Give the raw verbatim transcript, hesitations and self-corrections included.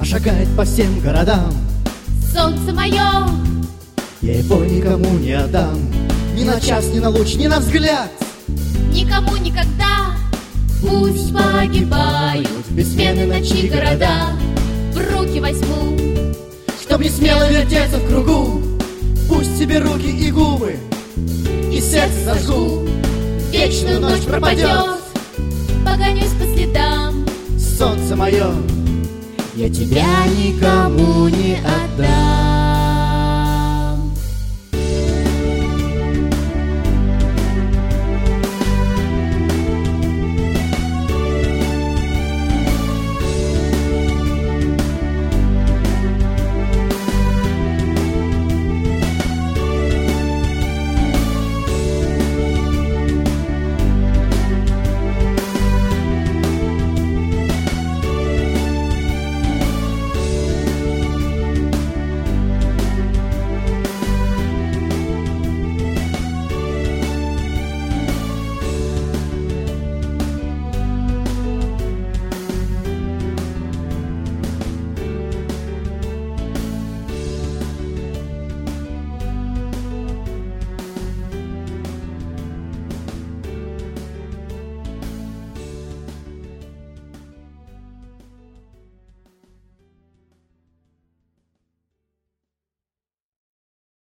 шагает по всем городам. Солнце мое, я его никому не отдам. Ни на час, ни на луч, ни на взгляд. никому никогда. Пусть погибают без смены ночи города. В руки возьму, Чтоб не смело вертеться в кругу. Пусть себе руки и губы, и сердце зажгу. вечную ночь пропадет. Погонюсь по следам. Солнце мое, Я тебя никому не отдам.